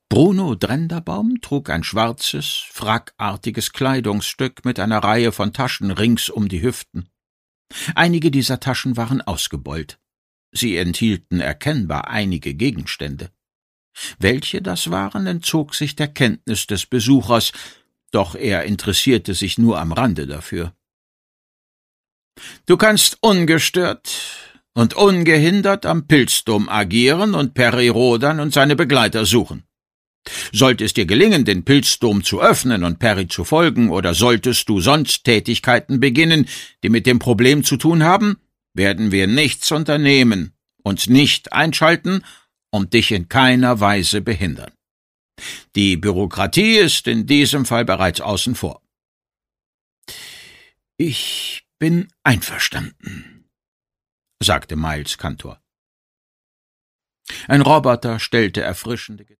Bruno Drenderbaum trug ein schwarzes, frackartiges Kleidungsstück mit einer Reihe von Taschen rings um die Hüften. Einige dieser Taschen waren ausgebeult. Sie enthielten erkennbar einige Gegenstände. Welche das waren, entzog sich der Kenntnis des Besuchers, doch er interessierte sich nur am Rande dafür. »Du kannst ungestört und ungehindert am Pilzdom agieren und Peri Rodan und seine Begleiter suchen. Sollte es dir gelingen, den Pilzdom zu öffnen und Peri zu folgen, oder solltest du sonst Tätigkeiten beginnen, die mit dem Problem zu tun haben, werden wir nichts unternehmen, uns nicht einschalten und dich in keiner Weise behindern. Die Bürokratie ist in diesem Fall bereits außen vor.« »Ich bin einverstanden«, sagte Miles Cantor. Ein Roboter stellte erfrischende